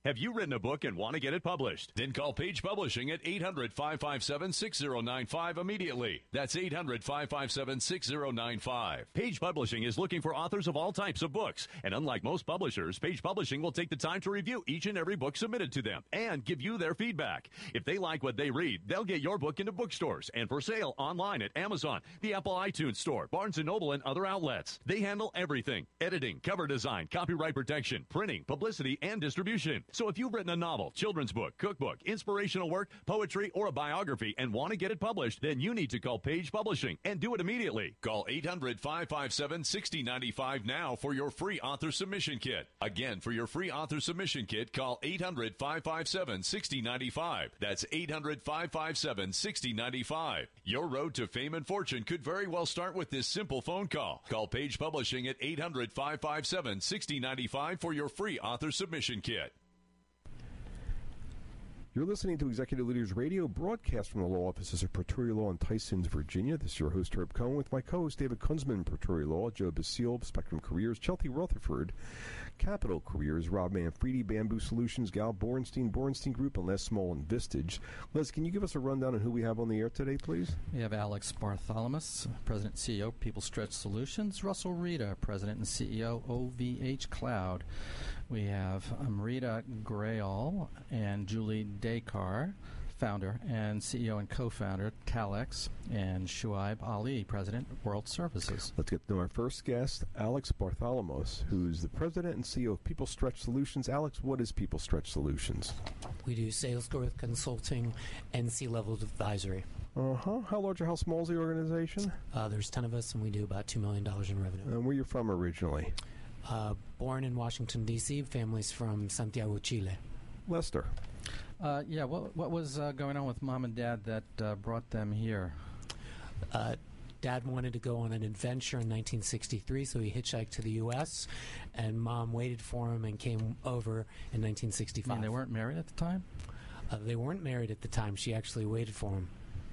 Have you written a book and want to get it published? Then call Page Publishing at 800-557-6095 immediately. That's 800-557-6095. Page Publishing is looking for authors of all types of books. And unlike most publishers, Page Publishing will take the time to review each and every book submitted to them and give you their feedback. If they like what they read, they'll get your book into bookstores and for sale online at Amazon, the Apple iTunes Store, Barnes & Noble, and other outlets. They handle everything: editing, cover design, copyright protection, printing, publicity, and distribution. So if you've written a novel, children's book, cookbook, inspirational work, poetry, or a biography and want to get it published, then you need to call Page Publishing and do it immediately. Call 800-557-6095 now for your free author submission kit. Again, for your free author submission kit, call 800-557-6095. That's 800-557-6095. Your road to fame and fortune could very well start with this simple phone call. Call Page Publishing at 800-557-6095 for your free author submission kit. You're listening to Executive Leaders Radio, broadcast from the law offices of Pretoria Law in Tysons, Virginia. This is your host, Herb Cohen, with my co-host, David Kunzman, Pretoria Law, Joe Basile, Spectrum Careers, Chelsea Rutherford, Capital Careers, Rob Manfredi, Bamboo Solutions, Gal Borenstein, Borenstein Group, and Les Small and Vistage. Les, can you give us a rundown on who we have on the air today, please? We have Alex Bartholomew, President and CEO, People Stretch Solutions, Russell Rita, President and CEO, OVH Cloud. We have Amrita Grayal and Julie Dakar, founder and CEO and co-founder, Talex, and Shuaib Ali, President, World Services. Let's get to know our first guest, Alex Bartholomew, who's the President and CEO of People Stretch Solutions. Alex, what is People Stretch Solutions? We do sales growth consulting and C-level advisory. How large or how small is the organization? There's 10 of us, and we do about $2 million in revenue. And where are you from originally? Born in Washington, D.C., families from Santiago, Chile. Lester. What was going on with Mom and Dad that brought them here? Dad wanted to go on an adventure in 1963, so he hitchhiked to the U.S., and Mom waited for him and came over in 1965. And they weren't married at the time? They weren't married at the time. She actually waited for him.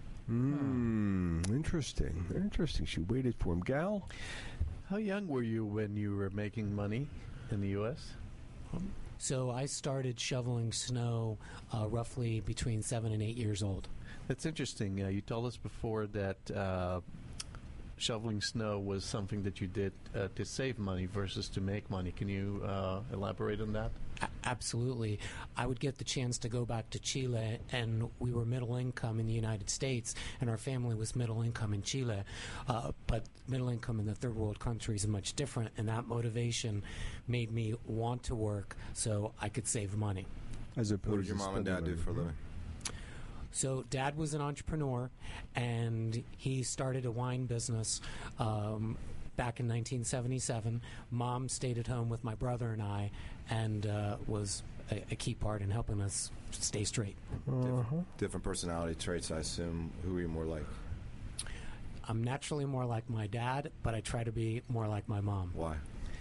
Interesting. Interesting. She waited for him. Gal? How young were you when you were making money in the U.S.? So I started shoveling snow roughly between 7 and 8 years old. That's interesting. You told us before that shoveling snow was something that you did to save money versus to make money. Can you elaborate on that? Absolutely. I would get the chance to go back to Chile, and we were middle income in the United States, and our family was middle income in Chile. But middle income in the third world countries is much different, and that motivation made me want to work so I could save money. As opposed what did your mom and dad do for a living? So Dad was an entrepreneur, and he started a wine business back in 1977. Mom stayed at home with my brother and I, and was a key part in helping us stay straight. Different personality traits, I assume. Who are you more like? I'm naturally more like my dad, but I try to be more like my mom. Why?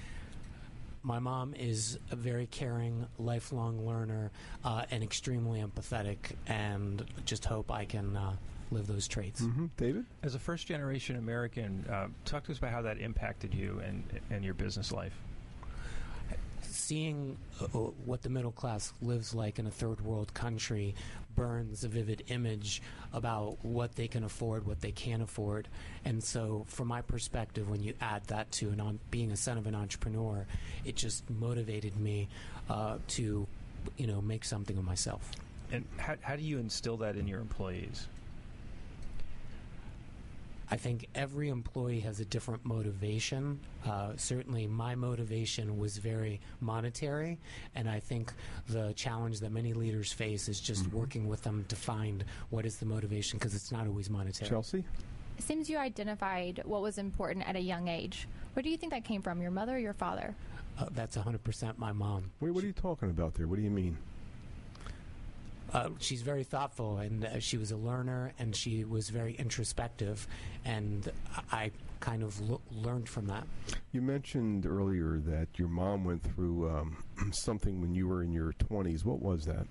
My mom is a very caring, lifelong learner, and extremely empathetic, and just hope I can live those traits. David? As a first-generation American, talk to us about how that impacted you and your business life. Seeing what the middle class lives like in a third world country burns a vivid image about what they can afford, what they can't afford. And so from my perspective, when you add that to being a son of an entrepreneur, it just motivated me to make something of myself. And how do you instill that in your employees? I think every employee has a different motivation. Certainly my motivation was very monetary, and I think the challenge that many leaders face is just working with them to find what is the motivation, because it's not always monetary. Chelsea? It seems you identified what was important at a young age. Where do you think that came from, your mother or your father? That's 100% my mom. Wait, what are you talking about there? What do you mean? She's very thoughtful, and she was a learner, and she was very introspective, and I kind of learned from that. You mentioned earlier that your mom went through something when you were in your 20s. What was that?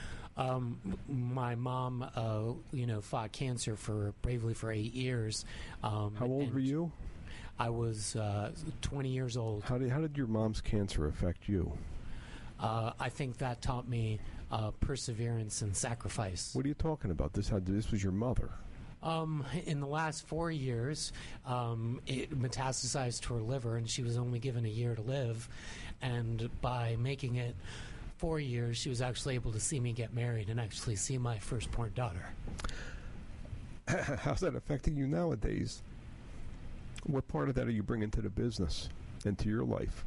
My mom, fought cancer bravely for 8 years. How old were you? I was 20 years old. How did your mom's cancer affect you? I think that taught me perseverance and sacrifice. What are you talking about? This was your mother. In the last 4 years, it metastasized to her liver, and she was only given a year to live. And by making it 4 years, she was actually able to see me get married and actually see my firstborn daughter. How's that affecting you nowadays? What part of that are you bringing to the business and to your life?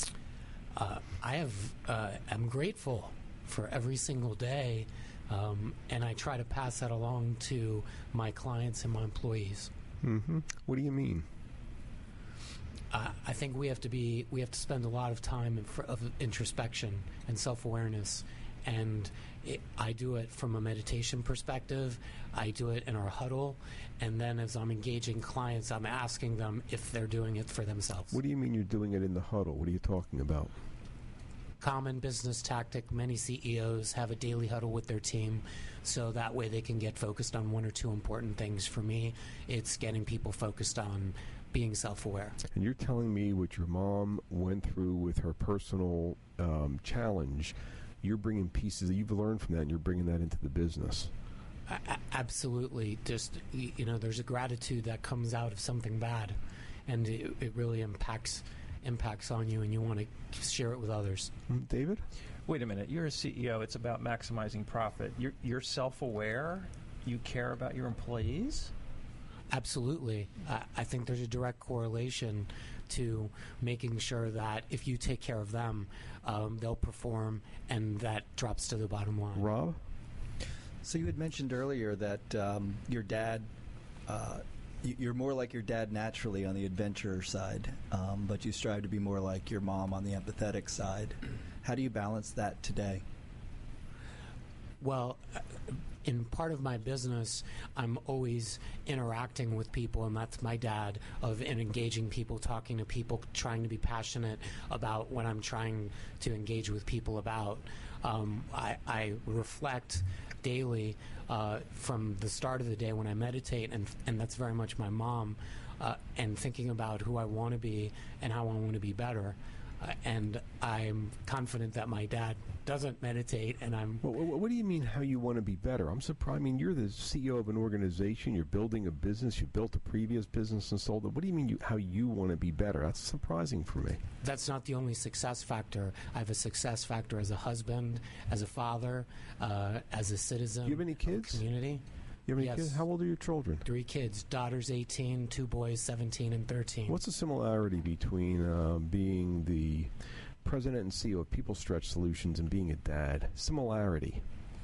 I'm grateful for every single day, and I try to pass that along to my clients and my employees. Mm-hmm. What do you mean? I think we have to spend a lot of time of introspection and self-awareness, and I do it from a meditation perspective. I do it in our huddle, and then as I'm engaging clients, I'm asking them if they're doing it for themselves. What do you mean you're doing it in the huddle? What are you talking about? Common business tactic. Many CEOs have a daily huddle with their team, so that way they can get focused on one or two important things. For me, it's getting people focused on being self-aware. And you're telling me what your mom went through with her personal challenge, you're bringing pieces that you've learned from that, and you're bringing that into the business. Absolutely. Just, there's a gratitude that comes out of something bad, and it really impacts on you, and you want to share it with others. David? Wait a minute. You're a CEO. It's about maximizing profit. You're self-aware. You care about your employees? Absolutely. I think there's a direct correlation to making sure that if you take care of them, they'll perform, and that drops to the bottom line. Rob? So you had mentioned earlier that your dad, you're more like your dad naturally on the adventurer side, but you strive to be more like your mom on the empathetic side. How do you balance that today? Well, in part of my business, I'm always interacting with people, and that's my dad, and engaging people, talking to people, trying to be passionate about what I'm trying to engage with people about. I reflect daily from the start of the day when I meditate, and that's very much my mom, and thinking about who I want to be and how I want to be better. And I'm confident that my dad doesn't meditate, and I'm... What do you mean how you want to be better? I'm surprised. I mean, you're the CEO of an organization. You're building a business. You built a previous business and sold it. What do you mean how you want to be better? That's surprising for me. That's not the only success factor. I have a success factor as a husband, as a father, as a citizen. Do you have any kids? Community. You have any kids? How old are your children? 3 kids. Daughters 18, 2 boys 17 and 13. What's the similarity between being the president and CEO of People Stretch Solutions and being a dad? Similarity.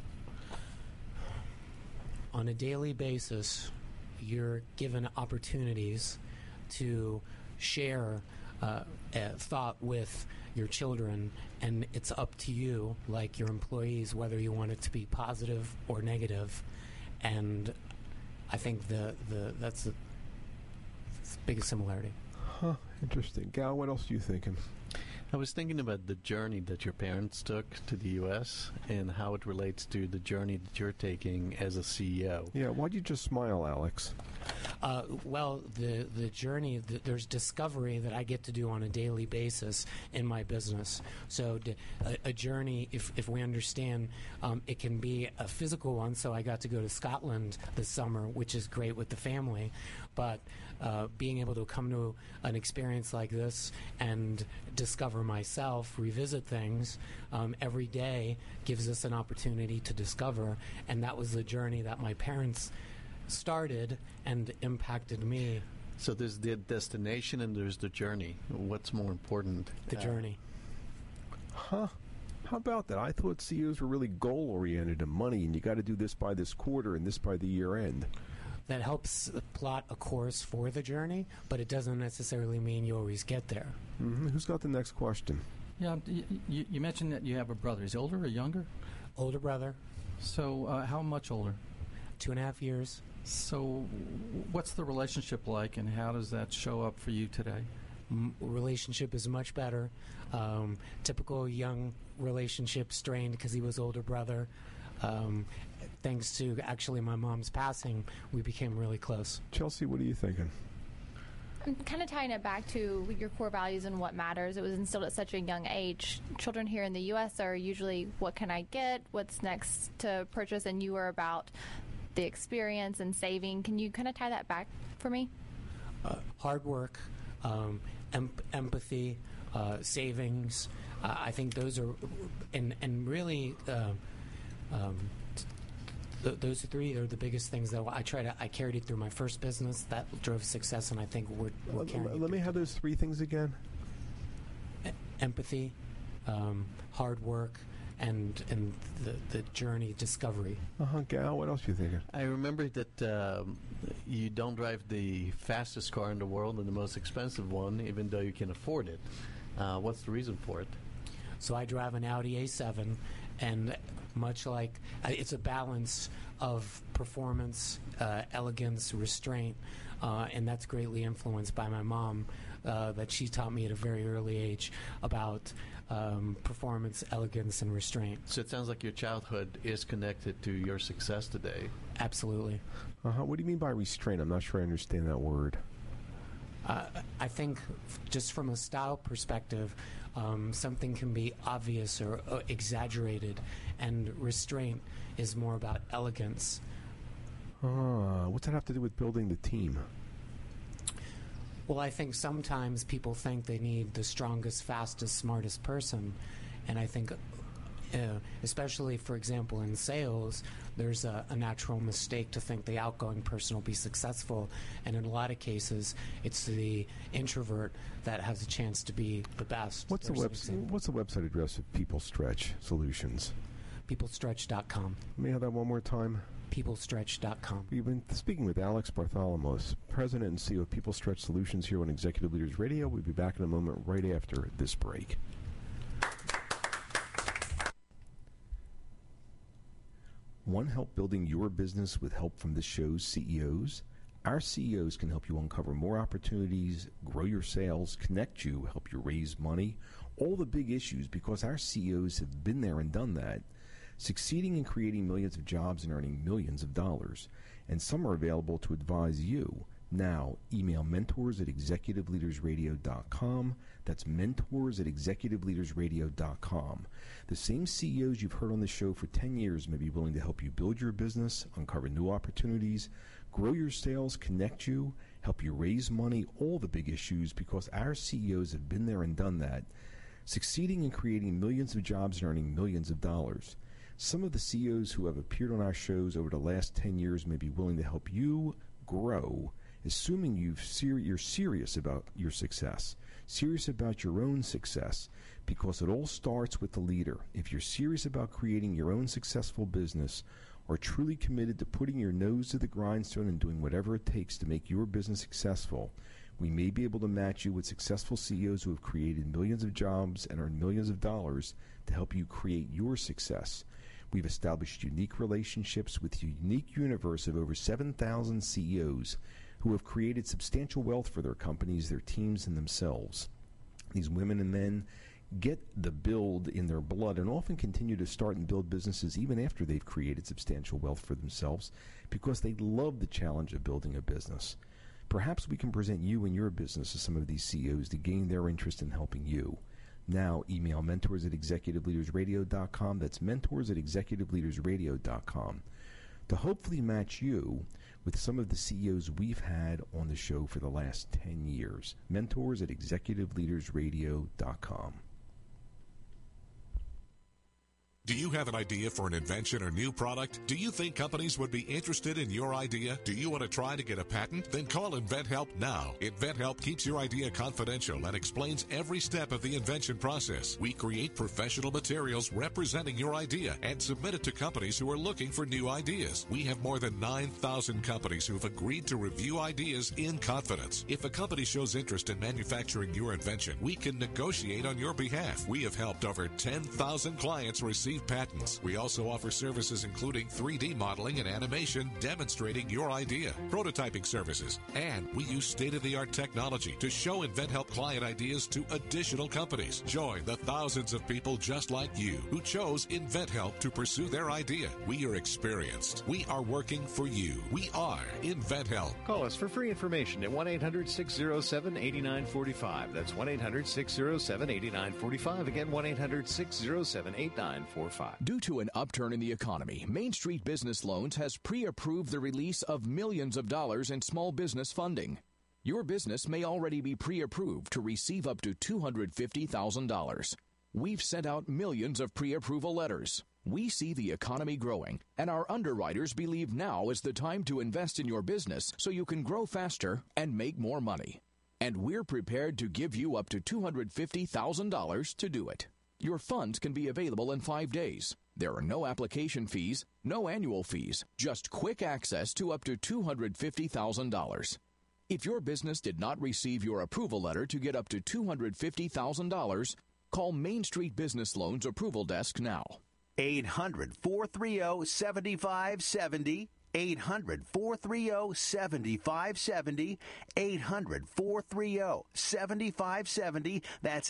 On a daily basis, you're given opportunities to share a thought with your children, and it's up to you, like your employees, whether you want it to be positive or negative. And I think that's the biggest similarity. Huh, interesting. Gal, what else are you thinking? I was thinking about the journey that your parents took to the U.S. and how it relates to the journey that you're taking as a CEO. Yeah, why'd you just smile, Alex? Well, the journey, there's discovery that I get to do on a daily basis in my business. So a journey, if we understand, it can be a physical one. So I got to go to Scotland this summer, which is great with the family. But being able to come to an experience like this and discover myself, revisit things every day gives us an opportunity to discover. And that was the journey that my parents started and impacted me. So there's the destination and there's the journey. What's more important? The journey. Huh. How about that? I thought CEOs were really goal-oriented and money, and you got to do this by this quarter and this by the year end. That helps plot a course for the journey, but it doesn't necessarily mean you always get there. Mm-hmm. Who's got the next question? Yeah, you mentioned that you have a brother. Is he older or younger? Older brother. So how much older? 2.5 years. So what's the relationship like, and how does that show up for you today? Relationship is much better. Typical young relationship, strained because he was older brother. Thanks to actually my mom's passing, we became really close. Chelsea, what are you thinking? I'm kind of tying it back to your core values and what matters. It was instilled at such a young age. Children here in the U.S. are usually, what can I get? What's next to purchase? And you are about the experience and saving. Can you kind of tie that back for me? Hard work, empathy, savings. I think those are, and really, those three are the biggest things that I carried it through my first business that drove success, and I think we're carrying. Let me have those three things again. Empathy, hard work, and the journey discovery. Gal, what else are you thinking? I remember that you don't drive the fastest car in the world and the most expensive one, even though you can afford it. What's the reason for it? So I drive an Audi A7, and much like it's a balance of performance, elegance, restraint, and that's greatly influenced by my mom, that she taught me at a very early age about performance, elegance, and restraint. So it sounds like your childhood is connected to your success today. Absolutely. What do you mean by restraint? I'm not sure I understand that word. I think just from a style perspective, something can be obvious or exaggerated, and restraint is more about elegance. What's that have to do with building the team? Well, I think sometimes people think they need the strongest, fastest, smartest person, and I think especially, for example, in sales, there's a natural mistake to think the outgoing person will be successful, and in a lot of cases, it's the introvert that has a chance to be the best. What's the website address of People Stretch Solutions? PeopleStretch.com. May I have that one more time? PeopleStretch.com. We've been speaking with Alex Bartholomos, President and CEO of People Stretch Solutions here on Executive Leaders Radio. We'll be back in a moment right after this break. Want help building your business with help from this show's CEOs? Our CEOs can help you uncover more opportunities, grow your sales, connect you, help you raise money, all the big issues, because our CEOs have been there and done that, succeeding in creating millions of jobs and earning millions of dollars. And some are available to advise you. Now, email mentors@executiveleadersradio.com. That's mentors@executiveleadersradio.com. The same CEOs you've heard on the show for 10 years may be willing to help you build your business, uncover new opportunities, grow your sales, connect you, help you raise money, all the big issues, because our CEOs have been there and done that, succeeding in creating millions of jobs and earning millions of dollars. Some of the CEOs who have appeared on our shows over the last 10 years may be willing to help you grow, assuming you're serious about your success, serious about your own success, because it all starts with the leader. If you're serious about creating your own successful business, or truly committed to putting your nose to the grindstone and doing whatever it takes to make your business successful, we may be able to match you with successful CEOs who have created millions of jobs and earned millions of dollars to help you create your success. We've established unique relationships with a unique universe of over 7,000 CEOs who have created substantial wealth for their companies, their teams, and themselves. These women and men get the build in their blood and often continue to start and build businesses even after they've created substantial wealth for themselves because they love the challenge of building a business. Perhaps we can present you and your business to some of these CEOs to gain their interest in helping you. Now, email mentors@executiveleadersradio.com. That's mentors@executiveleadersradio.com to hopefully match you with some of the CEOs we've had on the show for the last 10 years. mentors@executiveleadersradio.com. Do you have an idea for an invention or new product? Do you think companies would be interested in your idea? Do you want to try to get a patent? Then call InventHelp now. InventHelp keeps your idea confidential and explains every step of the invention process. We create professional materials representing your idea and submit it to companies who are looking for new ideas. We have more than 9,000 companies who've agreed to review ideas in confidence. If a company shows interest in manufacturing your invention, we can negotiate on your behalf. We have helped over 10,000 clients receive receive patents. We also offer services including 3D modeling and animation demonstrating your idea, prototyping services, and we use state-of-the-art technology to show InventHelp client ideas to additional companies. Join the thousands of people just like you who chose InventHelp to pursue their idea. We are experienced. We are working for you. We are InventHelp. Call us for free information at 1-800-607-8945. That's 1-800-607-8945. Again, 1-800-607-8945. Due to an upturn in the economy, Main Street Business Loans has pre-approved the release of millions of dollars in small business funding. Your business may already be pre-approved to receive up to $250,000. We've sent out millions of pre-approval letters. We see the economy growing, and our underwriters believe now is the time to invest in your business so you can grow faster and make more money. And we're prepared to give you up to $250,000 to do it. Your funds can be available in 5 days. There are no application fees, no annual fees, just quick access to up to $250,000. If your business did not receive your approval letter to get up to $250,000, call Main Street Business Loans Approval Desk now. 800-430-7570. 800-430-7570. 800-430-7570. That's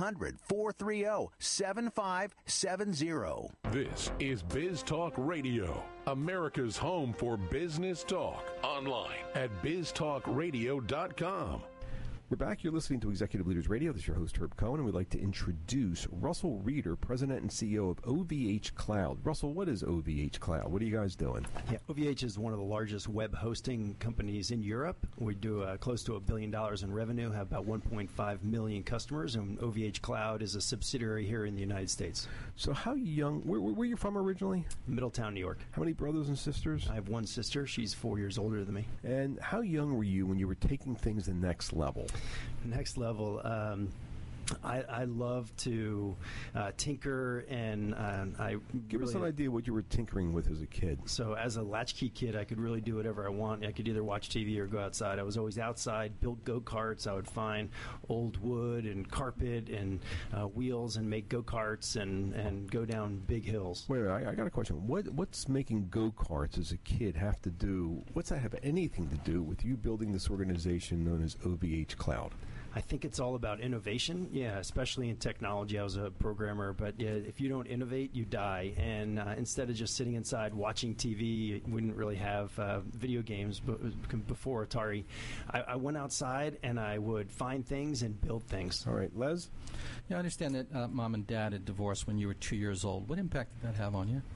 800-430-7570. This is Biz Talk Radio, America's home for business talk. Online at biztalkradio.com. We're back. You're listening to Executive Leaders Radio. This is your host, Herb Cohen, and we'd like to introduce Russell Reeder, President and CEO of OVH Cloud. Russell, what is OVH Cloud? What are you guys doing? Yeah, OVH is one of the largest web hosting companies in Europe. We do close to $1 billion in revenue, have about 1.5 million customers, and OVH Cloud is a subsidiary here in the United States. So how young, where are you from originally? Middletown, New York. How many brothers and sisters? I have one sister. She's 4 years older than me. And how young were you when you were taking things the next level? Next level, I love to tinker, and I give us an idea what you were tinkering with as a kid. So as a latchkey kid, I could really do whatever I want. I could either watch TV or go outside. I was always outside, build go-karts. I would find old wood and carpet and wheels and make go-karts and go down big hills. Wait, I got a question. What's making go-karts as a kid have to do, what's that have anything to do with you building this organization known as OVH Cloud? I think it's all about innovation, especially in technology. I was a programmer, but if you don't innovate, you die. And instead of just sitting inside watching TV, we didn't really have video games before Atari. I went outside and I would find things and build things. All right, Les? Yeah, I understand that Mom and Dad had divorced when you were 2 years old. What impact did that have on you?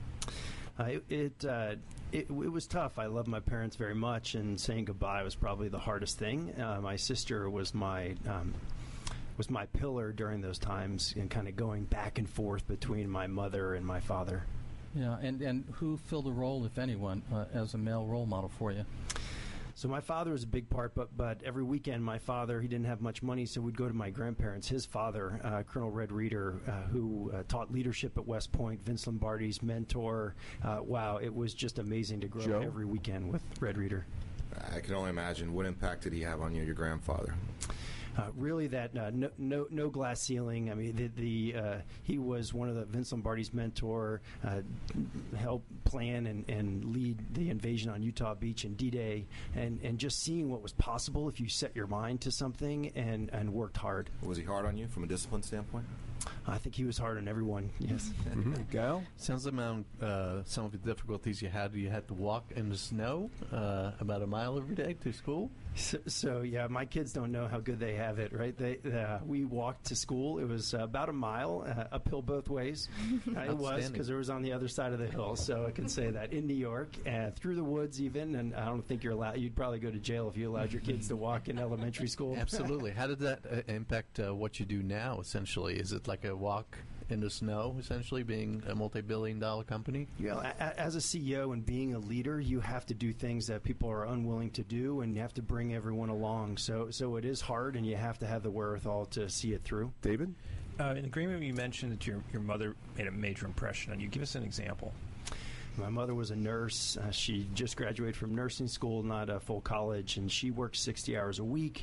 It was tough. I loved my parents very much, and saying goodbye was probably the hardest thing. My sister was my pillar during those times, and kind of going back and forth between my mother and my father. Yeah, and who filled the role, if anyone, as a male role model for you? So my father was a big part, but every weekend my father, he didn't have much money, so we'd go to my grandparents. His father, Colonel Red Reeder, who taught leadership at West Point, Vince Lombardi's mentor. Wow, it was just amazing to grow up every weekend with Red Reeder. I can only imagine. What impact did he have on you, your grandfather? Really, that no glass ceiling. I mean, he was one of the Vince Lombardi's mentor, helped plan and lead the invasion on Utah Beach and D-Day, and just seeing what was possible if you set your mind to something and worked hard. Was he hard on you from a discipline standpoint? I think he was hard on everyone, yes. Gal? Sounds about some of the difficulties you had. You had to walk in the snow about a mile every day to school? So yeah, my kids don't know how good they have it, right? We walked to school. It was about a mile, uphill both ways. It was, because it was on the other side of the hill, so I can say that. In New York, through the woods even, and I don't think you're allowed, you'd probably go to jail if you allowed your kids to walk in elementary school. Absolutely. How did that impact what you do now, essentially? Is it like a walk in the snow, essentially, being a multi-billion-dollar company? Yeah, as a CEO and being a leader, you have to do things that people are unwilling to do, and you have to bring everyone along. So it is hard, and you have to have the wherewithal to see it through. David? In agreement, you mentioned that your mother made a major impression on you. Give us an example. My mother was a nurse. She just graduated from nursing school, not a full college, and she worked 60 hours a week.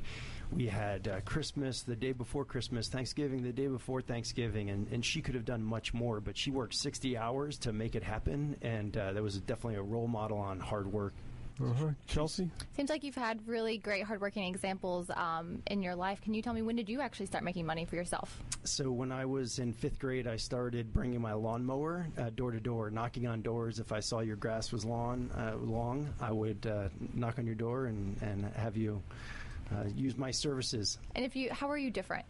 we had Christmas the day before Christmas, Thanksgiving the day before Thanksgiving, and she could have done much more, but she worked 60 hours to make it happen, and that was definitely a role model on hard work. Chelsea? Seems like you've had really great hardworking examples in your life. Can you tell me, when did you actually start making money for yourself? So when I was in 5th grade, I started bringing my lawnmower door to door, knocking on doors. If I saw your grass was long, I would knock on your door and have you use my services. And how are you different?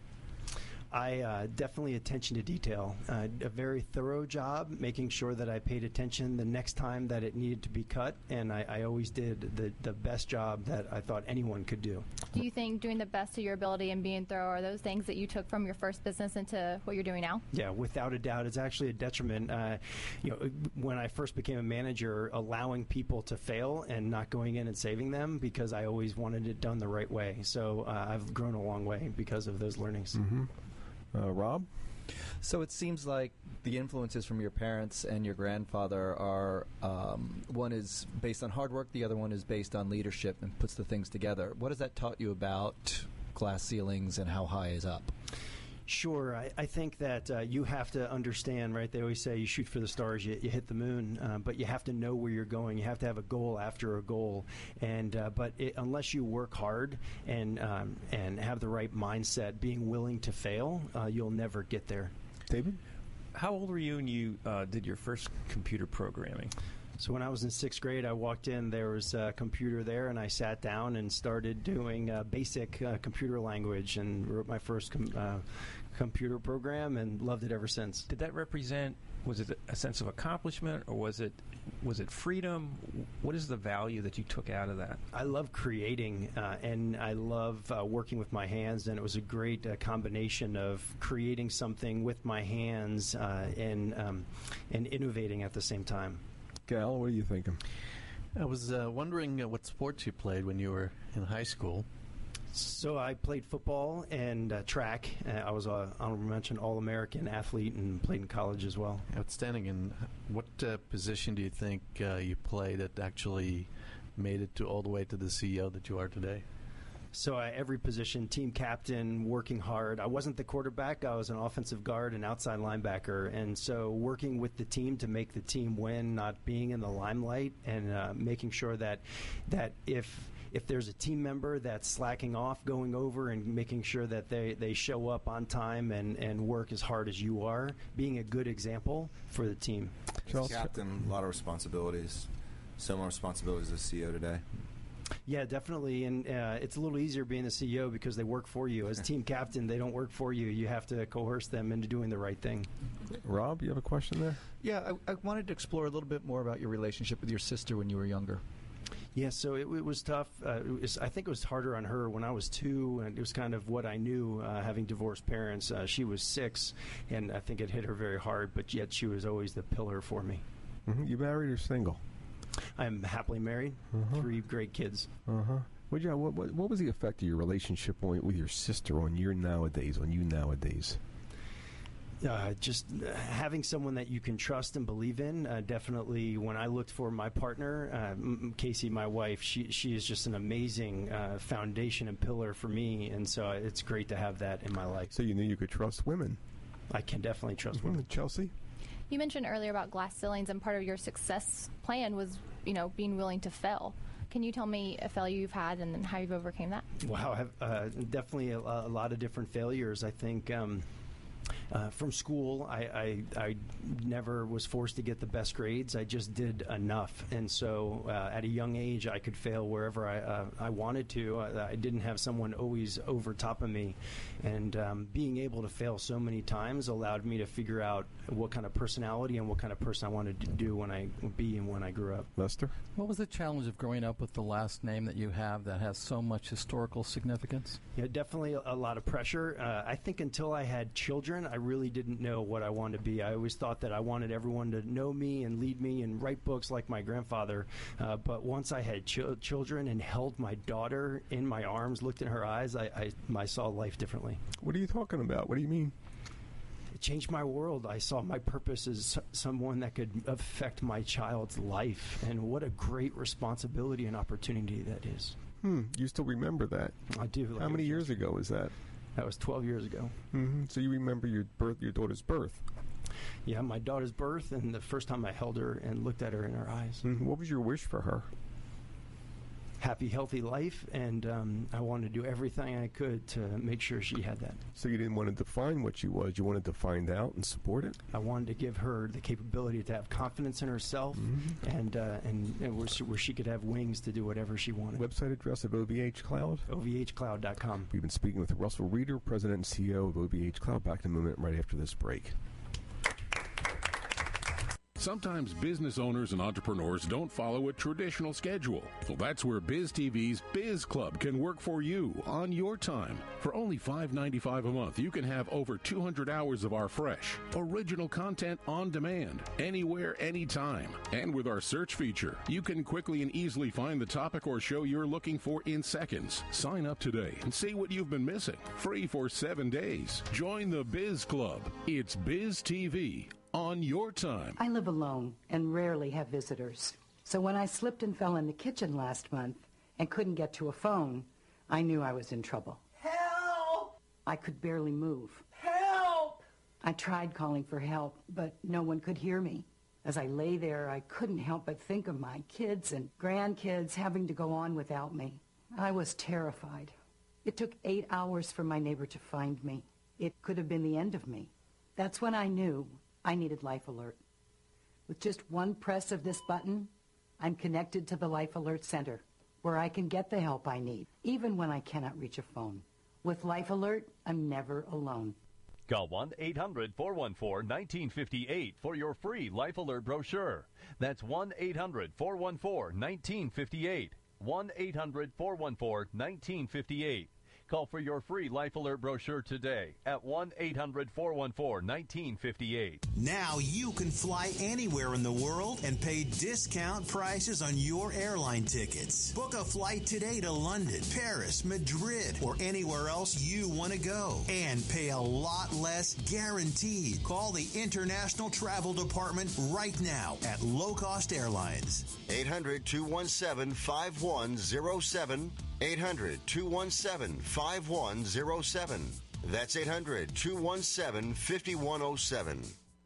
I definitely attention to detail. A very thorough job, making sure that I paid attention the next time that it needed to be cut, and I always did the best job that I thought anyone could do. Do you think doing the best of your ability and being thorough are those things that you took from your first business into what you're doing now? Yeah, without a doubt. It's actually a detriment. When I first became a manager, allowing people to fail and not going in and saving them because I always wanted it done the right way. So I've grown a long way because of those learnings. Mm-hmm. Rob? So it seems like the influences from your parents and your grandfather are, one is based on hard work, the other one is based on leadership and puts the things together. What has that taught you about glass ceilings and how high is up? Sure. I think that you have to understand, right? They always say you shoot for the stars, you hit the moon, but you have to know where you're going. You have to have a goal after a goal. But unless you work hard and have the right mindset, being willing to fail, you'll never get there. David? How old were you when you did your first computer programming? So when I was in 6th grade, I walked in, there was a computer there, and I sat down and started doing basic computer language and wrote my first computer program and loved it ever since. Did that represent, was it a sense of accomplishment, or was it freedom? What is the value that you took out of that? I love creating, and I love working with my hands, and it was a great combination of creating something with my hands and innovating at the same time. Gal, what are you thinking? I was wondering what sports you played when you were in high school. So I played football and track. I was an honorable mention All-American athlete and played in college as well. Outstanding. And what position do you think you played that actually made it all the way to the CEO that you are today? So every position, team captain, working hard. I wasn't the quarterback. I was an offensive guard and outside linebacker. And so working with the team to make the team win, not being in the limelight, and making sure that if there's a team member that's slacking off, going over and making sure that they show up on time and work as hard as you are, being a good example for the team. As captain, a lot of responsibilities. Similar responsibilities as CEO today. Yeah, definitely, and it's a little easier being the CEO because they work for you. As team captain, they don't work for you. You have to coerce them into doing the right thing. Rob, you have a question there? Yeah, I wanted to explore a little bit more about your relationship with your sister when you were younger. Yeah, so it was tough. I think it was harder on her when I was 2, and it was kind of what I knew, having divorced parents. She was 6, and I think it hit her very hard, but yet she was always the pillar for me. Mm-hmm. You married or single? I'm happily married, 3 great kids. What was the effect of your relationship with your sister on you nowadays? Just having someone that you can trust and believe in. Definitely, when I looked for my partner, Casey, my wife, she is just an amazing foundation and pillar for me, and so it's great to have that in my life. So you knew you could trust women? I can definitely trust women. Chelsea? You mentioned earlier about glass ceilings, and part of your success plan was, being willing to fail. Can you tell me a failure you've had and then how you've overcame that? Wow, definitely a lot of different failures. I think from school, I never was forced to get the best grades. I just did enough. And so at a young age, I could fail wherever I wanted to. I didn't have someone always over top of me. And being able to fail so many times allowed me to figure out what kind of personality and what kind of person I wanted to do when I grew up. Lester? What was the challenge of growing up with the last name that you have that has so much historical significance? Yeah, definitely a lot of pressure. I think until I had children, I really didn't know what I wanted to be. I always thought that I wanted everyone to know me and lead me and write books like my grandfather. But once I had children and held my daughter in my arms, looked in her eyes, I saw life differently. What are you talking about? What do you mean? It changed my world. I saw my purpose as someone that could affect my child's life. And what a great responsibility and opportunity that is. You still remember that? I do. How many years ago was that? That was 12 years ago. So you remember your daughter's birth? Yeah, my daughter's birth, and the first time I held her and looked at her in her eyes. What was your wish for her? Happy, healthy life, and I wanted to do everything I could to make sure she had that. So you didn't want to define what she was. You wanted to find out and support it? I wanted to give her the capability to have confidence in herself and where she could have wings to do whatever she wanted. Website address of OVH Cloud? OVHcloud.com. We've been speaking with Russell Reeder, President and CEO of OVH Cloud. Back in a moment right after this break. Sometimes business owners and entrepreneurs don't follow a traditional schedule. Well, that's where BizTV's Biz Club can work for you on your time. For only $5.95 a month, you can have over 200 hours of our fresh, original content on demand, anywhere, anytime. And with our search feature, you can quickly and easily find the topic or show you're looking for in seconds. Sign up today and see what you've been missing. Free for 7 days. Join the Biz Club. It's BizTV. On your time. I live alone and rarely have visitors. So when I slipped and fell in the kitchen last month and couldn't get to a phone, I knew I was in trouble. Help! I could barely move. Help! I tried calling for help, but no one could hear me. As I lay there, I couldn't help but think of my kids and grandkids having to go on without me. I was terrified. It took 8 hours for my neighbor to find me. It could have been the end of me. That's when I knew I needed Life Alert. With just one press of this button, I'm connected to the Life Alert Center, where I can get the help I need, even when I cannot reach a phone. With Life Alert, I'm never alone. Call 1-800-414-1958 for your free Life Alert brochure. That's 1-800-414-1958. 1-800-414-1958. Call for your free Life Alert brochure today at 1-800-414-1958. Now you can fly anywhere in the world and pay discount prices on your airline tickets. Book a flight today to London, Paris, Madrid, or anywhere else you want to go. And pay a lot less guaranteed. Call the International Travel Department right now at Low Cost Airlines. 800-217-5107. 800-217-5107. That's 800-217-5107.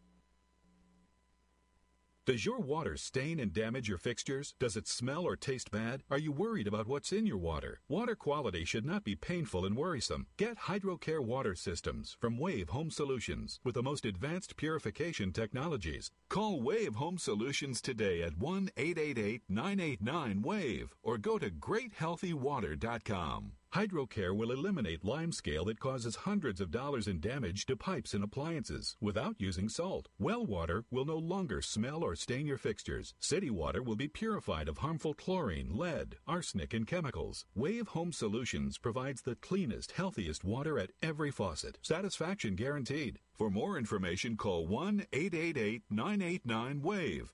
Does your water stain and damage your fixtures? Does it smell or taste bad? Are you worried about what's in your water? Water quality should not be painful and worrisome. Get HydroCare water systems from Wave Home Solutions with the most advanced purification technologies. Call Wave Home Solutions today at 1-888-989-WAVE or go to GreatHealthyWater.com. HydroCare will eliminate limescale that causes hundreds of dollars in damage to pipes and appliances without using salt. Well water will no longer smell or stain your fixtures. City water will be purified of harmful chlorine, lead, arsenic, and chemicals. Wave Home Solutions provides the cleanest, healthiest water at every faucet. Satisfaction guaranteed. For more information, call 1-888-989-WAVE,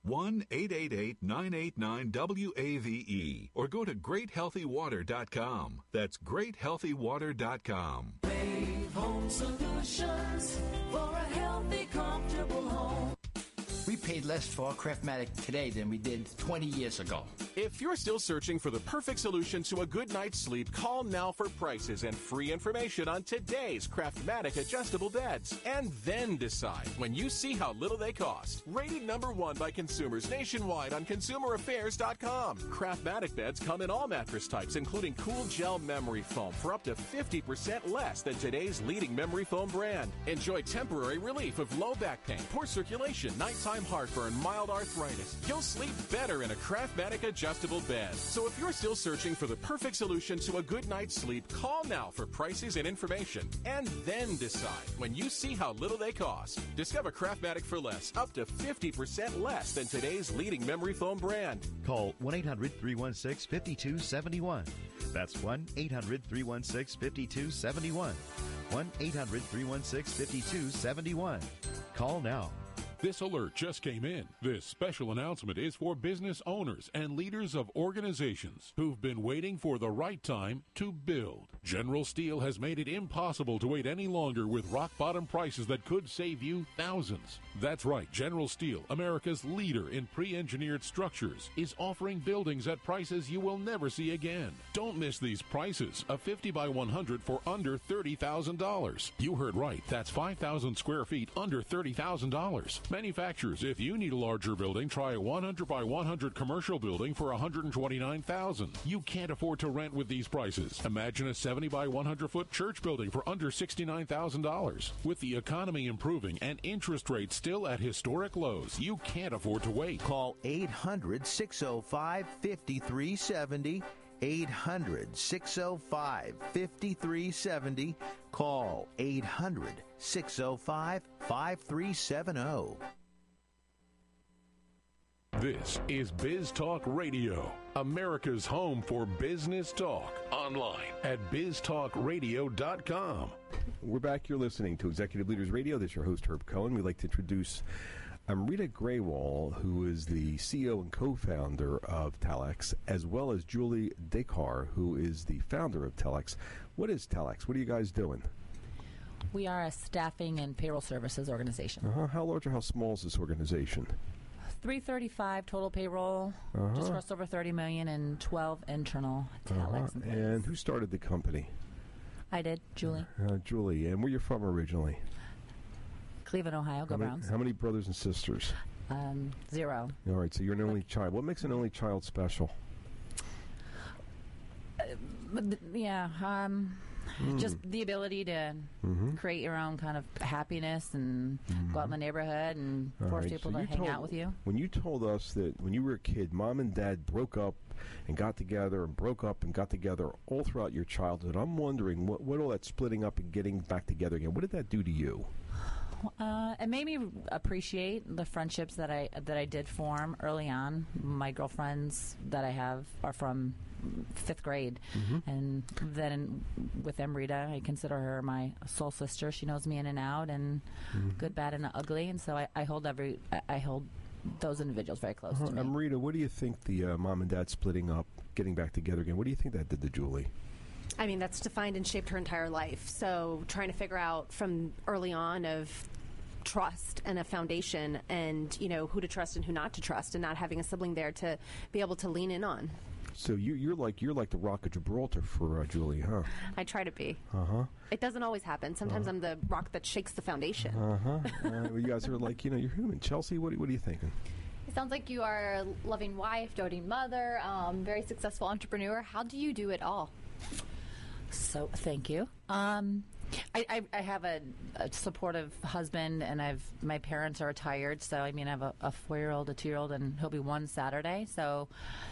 1-888-989-WAVE, or go to GreatHealthyWater.com. That's GreatHealthyWater.com. Wave Home Solutions for a healthy, comfortable home. We paid less for our Craftmatic today than we did 20 years ago. If you're still searching for the perfect solution to a good night's sleep, call now for prices and free information on today's Craftmatic adjustable beds. And then decide when you see how little they cost. Rated #1 by consumers nationwide on ConsumerAffairs.com. Craftmatic beds come in all mattress types, including cool gel memory foam for up to 50% less than today's leading memory foam brand. Enjoy temporary relief of low back pain, poor circulation, nighttime heartburn, mild arthritis. You'll sleep better in a Craftmatic adjustable bed. So if you're still searching for the perfect solution to a good night's sleep, call now for prices and information. And then decide when you see how little they cost. Discover Craftmatic for less, up to 50% less than today's leading memory foam brand. Call 1-800-316-5271. That's 1-800-316-5271. 1-800-316-5271. Call now. This alert just came in. This special announcement is for business owners and leaders of organizations who've been waiting for the right time to build. General Steel has made it impossible to wait any longer with rock-bottom prices that could save you thousands. That's right. General Steel, America's leader in pre-engineered structures, is offering buildings at prices you will never see again. Don't miss these prices. A 50 by 100 for under $30,000. You heard right. That's 5,000 square feet under $30,000. Manufacturers, if you need a larger building, try a 100 by 100 commercial building for $129,000. You can't afford to rent with these prices. Imagine a 70 by 100 foot church building for under $69,000. With the economy improving and interest rates still at historic lows, you can't afford to wait. Call 800-605-5370. 800-605-5370. Call 800-605-5370. This is Biz Talk Radio, America's home for business talk. Online at biztalkradio.com. We're back. You're listening to Executive Leaders Radio. This is your host, Herb Cohen. We'd like to introduce Amrita Graywall, who is the CEO and co-founder of Telex, as well as Julie Descar, who is the founder of Telex. What is Telex? What are you guys doing? We are a staffing and payroll services organization. How large or how small is this organization? 335 total payroll, just crossed over 30 million, and 12 internal Telex employees. And who started the company? I did, Julie. Julie. And where you from originally? Cleveland, Ohio. Go Browns. How many brothers and sisters? 0. All right, so you're an only child. What makes an only child special? Just the ability to create your own kind of happiness and go out in the neighborhood and force people to hang out with you. When you told us that when you were a kid, Mom and Dad broke up and got together and broke up and got together all throughout your childhood, I'm wondering what all that splitting up and getting back together again, what did that do to you? It made me appreciate the friendships that I did form early on. My girlfriends that I have are from 5th grade, and then with Amrita, I consider her my soul sister. She knows me in and out, and good, bad, and ugly. And so I hold those individuals very close to me. Amrita, what do you think the mom and dad splitting up, getting back together again? What do you think that did to Julie? I mean, that's defined and shaped her entire life. So trying to figure out from early on of trust and a foundation and, who to trust and who not to trust, and not having a sibling there to be able to lean in on. So you're like the Rock of Gibraltar for Julie, huh? I try to be. It doesn't always happen. Sometimes I'm the rock that shakes the foundation. You guys are like, you're human. Chelsea, what are you thinking? It sounds like you are a loving wife, doting mother, very successful entrepreneur. How do you do it all? So, thank you. I have a supportive husband, and my parents are retired. So, I have a 4-year-old, a 2-year-old, and he'll be 1 Saturday. So,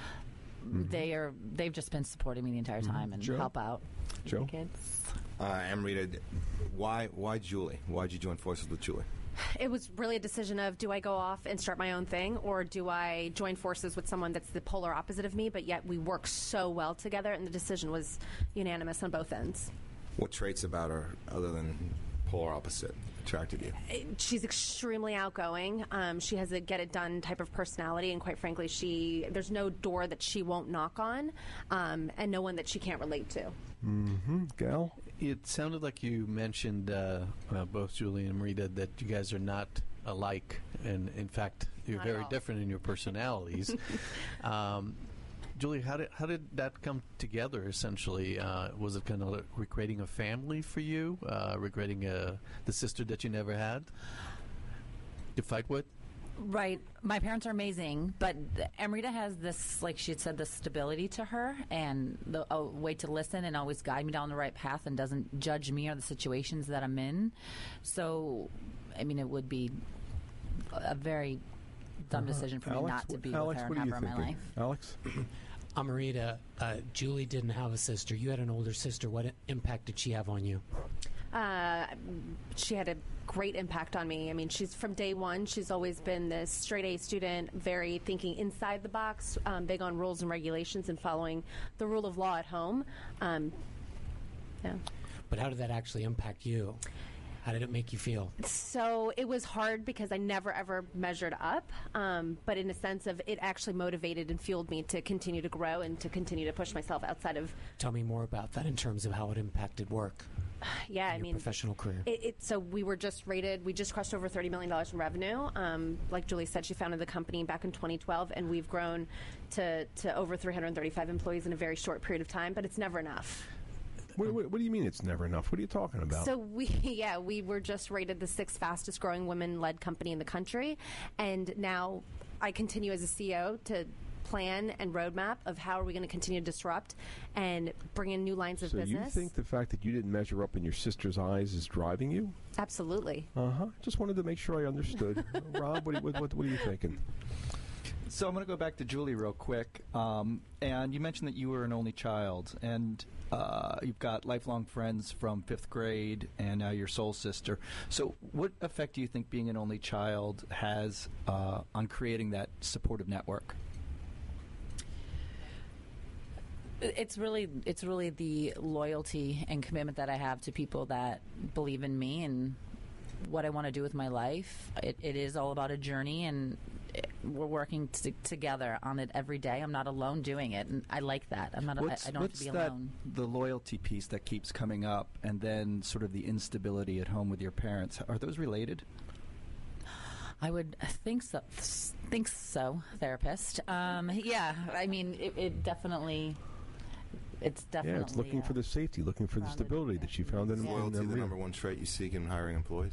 they've just been supporting me the entire time and help out Joe? the kids. Amrita, why Julie? Why'd you join forces with Julie? It was really a decision of, do I go off and start my own thing, or do I join forces with someone that's the polar opposite of me, but yet we work so well together, and the decision was unanimous on both ends. What traits about her, other than polar opposite, attracted you? She's extremely outgoing. She has a get-it-done type of personality, and quite frankly, there's no door that she won't knock on, and no one that she can't relate to. Gal? It sounded like you mentioned, both Julie and Amrita, that you guys are not alike, and in fact, you're Not very at all. different in your personalities. Julie, how did that come together? Essentially, was it kind of recreating a family for you, recreating the sister that you never had to fight with? Right. My parents are amazing, but Amrita has this, like she had said, this stability to her, and a way to listen and always guide me down the right path, and doesn't judge me or the situations that I'm in. So, it would be a very dumb decision for me not to be with her and have her in my life. Alex? Amrita, Julie didn't have a sister. You had an older sister. What impact did she have on you? She had a great impact on me. She's from day one. She's always been this straight A student, very thinking inside the box, big on rules and regulations and following the rule of law at home. But how did that actually impact you? How did it make you feel? So it was hard because I never ever measured up, but in a sense of it actually motivated and fueled me to continue to grow and to continue to push myself outside of. Tell me more about that in terms of how it impacted work. Yeah, I your mean, professional career. So we were just rated. We just crossed over $30 million in revenue. Like Julie said, she founded the company back in 2012, and we've grown to over 335 employees in a very short period of time. But it's never enough. What do you mean it's never enough? What are you talking about? So we were just rated the 6th fastest growing women-led company in the country, and now I continue as a CEO to plan and roadmap of how are we going to continue to disrupt and bring in new lines of business. So you think the fact that you didn't measure up in your sister's eyes is driving you? Absolutely. Just wanted to make sure I understood. Rob, what are you thinking? So I'm going to go back to Julie real quick. And you mentioned that you were an only child, and you've got lifelong friends from 5th grade, and now your soul sister. So what effect do you think being an only child has on creating that supportive network? It's really the loyalty and commitment that I have to people that believe in me and what I want to do with my life. It is all about a journey, and we're working together on it every day. I'm not alone doing it, and I like that. I don't have to be alone. The loyalty piece that keeps coming up, and then sort of the instability at home with your parents, are those related? I would think so. Therapist. Yeah, I mean, it definitely. It's definitely. Yeah, it's looking for the safety, looking for the stability that you found in loyalty. The number one trait you seek in hiring employees.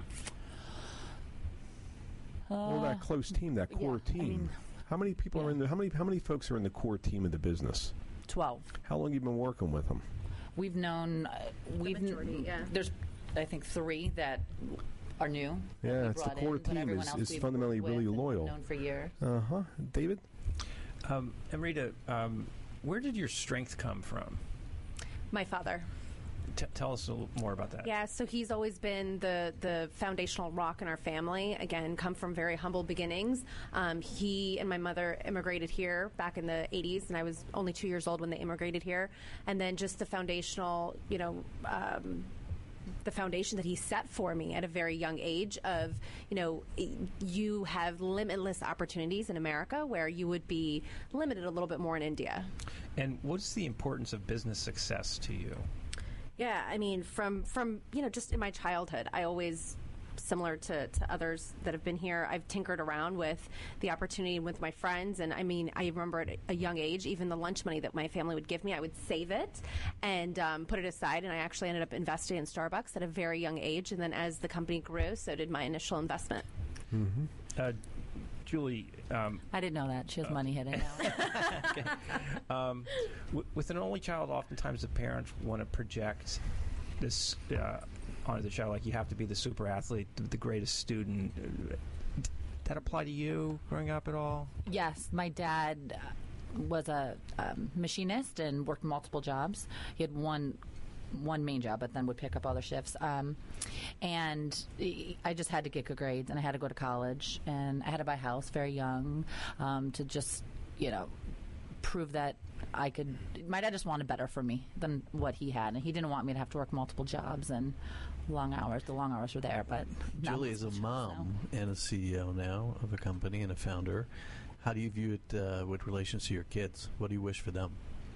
Well, that close team, that core team. I mean, how many people are in the? How many folks are in the core team of the business? 12. How long have you been working with them? We've known. The majority, There's, I think, 3 that are new. Yeah, it's the core team is fundamentally really loyal. Known for years. David. Amrita, where did your strength come from? My father. Tell us a little more about that. Yeah, so he's always been the foundational rock in our family. Again, come from very humble beginnings. He and my mother immigrated here back in the 80s, and I was only 2 years old when they immigrated here. And then just the foundational, the foundation that he set for me at a very young age of, you have limitless opportunities in America where you would be limited a little bit more in India. And what's the importance of business success to you? Yeah, I mean, from just in my childhood, I always, similar to others that have been here, I've tinkered around with the opportunity with my friends. And I mean, I remember at a young age, even the lunch money that my family would give me, I would save it and put it aside. And I actually ended up investing in Starbucks at a very young age. And then as the company grew, so did my initial investment. Mm-hmm. Julie, I didn't know that. She has money hidden now. With an only child, oftentimes the parents want to project this onto the child, like you have to be the super athlete, the greatest student. Did that apply to you growing up at all? Yes, my dad was a machinist and worked multiple jobs. He had one main job, but then would pick up other shifts. And I just had to get good grades, and I had to go to college, and I had to buy a house very young to just, prove that I could. My dad just wanted better for me than what he had, and he didn't want me to have to work multiple jobs and long hours. The long hours were there, but Julie is a mom and a CEO now of a company and a founder. How do you view it with relations to your kids? What do you wish for them?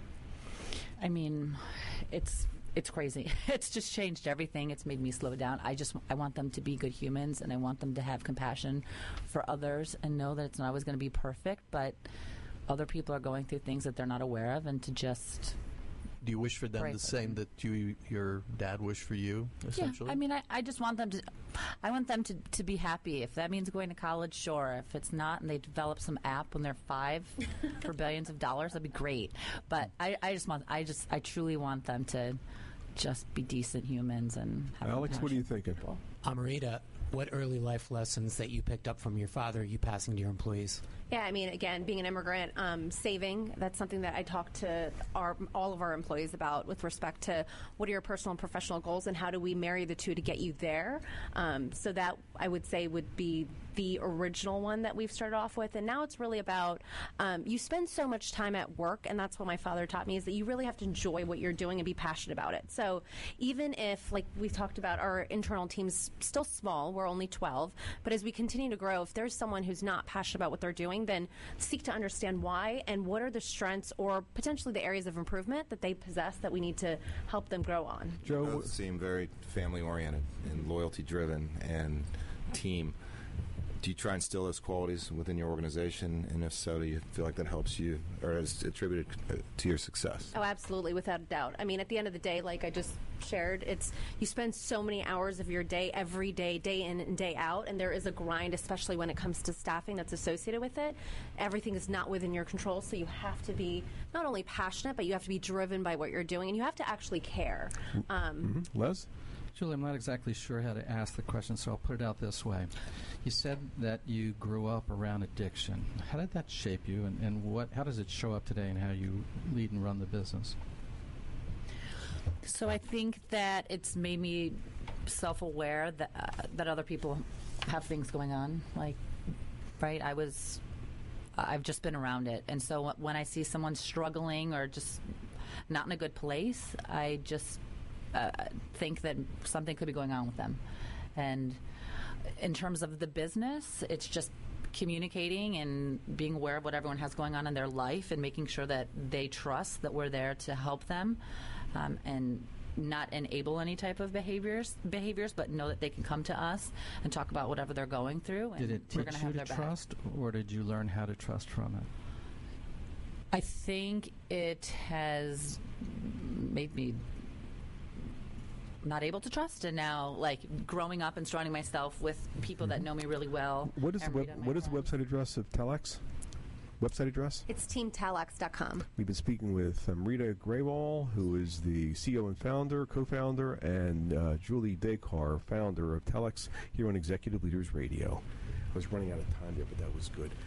I mean, it's crazy. It's just changed everything. It's made me slow down. I want them to be good humans, and I want them to have compassion for others and know that it's not always going to be perfect, but other people are going through things that they're not aware of, and to just... Do you wish for them the same that your dad wished for you, essentially? Yeah, I mean, I just want them to... I want them to be happy. If that means going to college, sure. If it's not, and they develop some app when they're 5 for billions of dollars, that'd be great. But I truly want them to just be decent humans and have Alex, what are you thinking? Amrita, what early life lessons that you picked up from your father are you passing to your employees? Yeah, I mean, again, being an immigrant, saving, that's something that I talk to all of our employees about with respect to what are your personal and professional goals and how do we marry the two to get you there. So that, I would say, would be the original one that we've started off with. And now it's really about you spend so much time at work, and that's what my father taught me, is that you really have to enjoy what you're doing and be passionate about it. So even if, like we talked about, our internal team's still small, we're only 12, but as we continue to grow, if there's someone who's not passionate about what they're doing, then seek to understand why and what are the strengths or potentially the areas of improvement that they possess that we need to help them grow on. Joe, you both seem very family-oriented and loyalty-driven and team. Do you try and instill those qualities within your organization? And if so, do you feel like that helps you or is attributed to your success? Oh, absolutely, without a doubt. I mean, at the end of the day, like I just shared, it's you spend so many hours of your day every day, day in and day out, and there is a grind, especially when it comes to staffing that's associated with it. Everything is not within your control, so you have to be not only passionate, but you have to be driven by what you're doing, and you have to actually care. Les? Julie, I'm not exactly sure how to ask the question, so I'll put it out this way. You said that you grew up around addiction. How did that shape you, and how does it show up today in how you lead and run the business? So I think that it's made me self-aware that other people have things going on. Like, right? I've just been around it, and so when I see someone struggling or just not in a good place, I just think that something could be going on with them. And in terms of the business, it's just communicating and being aware of what everyone has going on in their life and making sure that they trust that we're there to help them and not enable any type of behaviors, but know that they can come to us and talk about whatever they're going through. And did it teach you to trust, or did you learn how to trust from it? I think it has made me not able to trust, and now like growing up and surrounding myself with people that know me really well. What is the website address of Telex? Website address? It's teamtelex.com. We've been speaking with Rita Graywall, who is the CEO and co-founder, and Julie Descar, founder of Telex, here on Executive Leaders Radio. I was running out of time there, but that was good.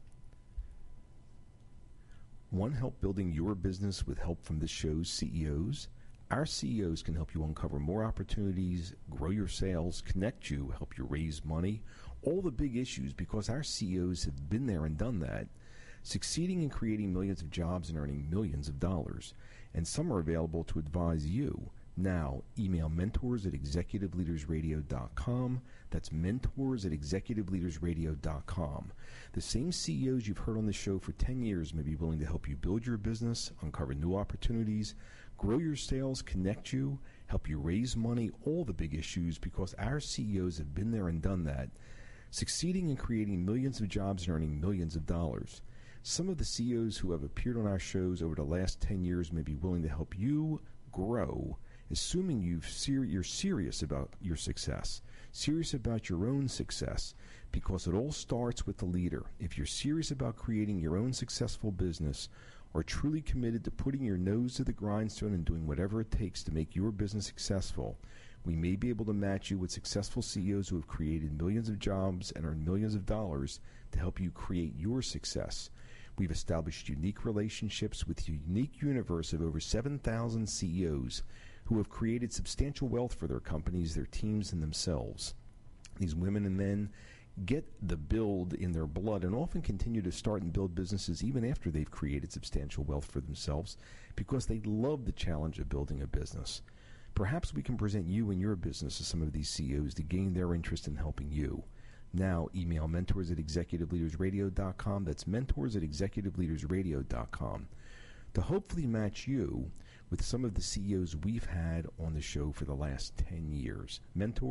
Want help building your business with help from this show's CEOs? Our CEOs can help you uncover more opportunities, grow your sales, connect you, help you raise money, all the big issues, because our CEOs have been there and done that, succeeding in creating millions of jobs and earning millions of dollars. And some are available to advise you. Now, email mentors@executiveleadersradio.com. That's mentors@executiveleadersradio.com. The same CEOs you've heard on the show for 10 years may be willing to help you build your business, uncover new opportunities, grow your sales, connect you, help you raise money, all the big issues, because our CEOs have been there and done that, succeeding in creating millions of jobs and earning millions of dollars. Some of the CEOs who have appeared on our shows over the last 10 years may be willing to help you grow, assuming you're serious about your success, serious about your own success, because it all starts with the leader. If you're serious about creating your own successful business, or truly committed to putting your nose to the grindstone and doing whatever it takes to make your business successful, we may be able to match you with successful CEOs who have created millions of jobs and earned millions of dollars to help you create your success. We've established unique relationships with a unique universe of over 7,000 CEOs who have created substantial wealth for their companies, their teams, and themselves. These women and men get the build in their blood and often continue to start and build businesses even after they've created substantial wealth for themselves because they love the challenge of building a business. Perhaps we can present you and your business to some of these CEOs to gain their interest in helping you. Now, email mentors@executiveleadersradio.com. That's mentors@executiveleadersradio.com to hopefully match you with some of the CEOs we've had on the show for the last 10 years.